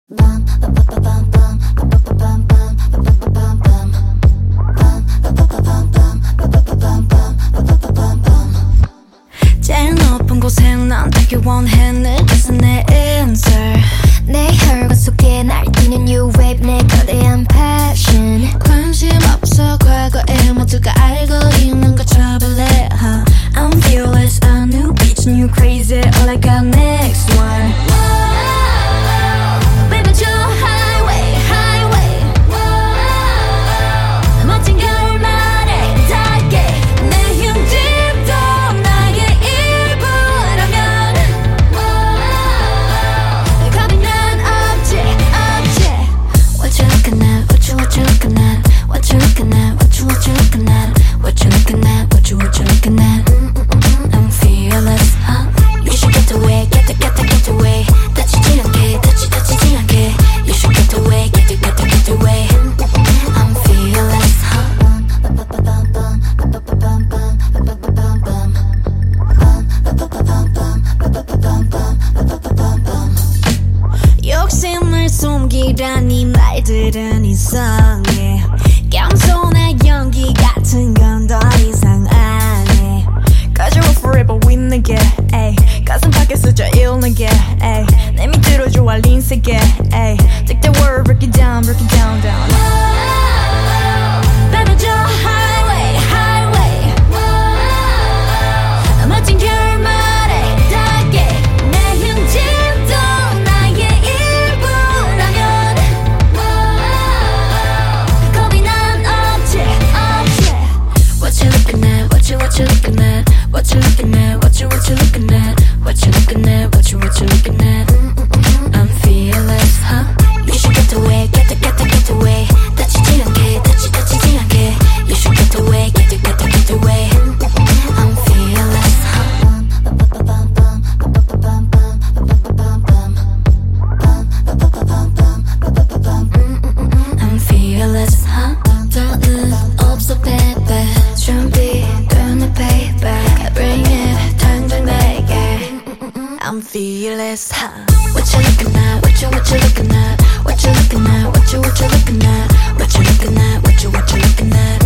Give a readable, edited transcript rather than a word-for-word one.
제일 높은 곳에 난 되길 원해 늦어서 내 answer 내 혈관 속에 날뛰는 new wave 내 거대한 passion 관심 없어 과거에 모두가 알고 있는 거 trouble I'm fearless, a new bitch, new crazy all I got next one Baby 저 highway, highway 멋진 결말에 닿게 내 흉집도 나의 일부라면 겁이 난 없지, 없지 What you looking at, what you looking at What you looking at, what you looking at What you looking at, what you looking at I'm fearless, huh? You should get away, get away 다치지 않게, 다치지 않게 You should get away, get away I'm fearless, huh? 욕심을 숨기라니 말들은 이상해 겸손의 연기 같은 건 더 이상 안 해 Cause you're forever with 내게 가슴 밖에 쓰자 일 내게 내 밑으로 좋아 린 세게 Take the word, break it down, down Baby 저 highway, highway 멋진 결말에 닿게 내 흉집도 나의 일부라면 겁이 난 없지, 없지 What you looking at, what you looking at What you looking at, what you looking at What you looking at, what you looking at I'm fearless, huh? You should get away, get away 다치지 않게, 다치지 않게 You should get away, get away I'm fearless, huh? I'm fearless, huh? 더는 없어, baby 준비되는 payback Bring it, 당장 내게 I'm fearless, huh? What you looking at, what you looking at What you looking at, what you looking at What you looking at, what you looking at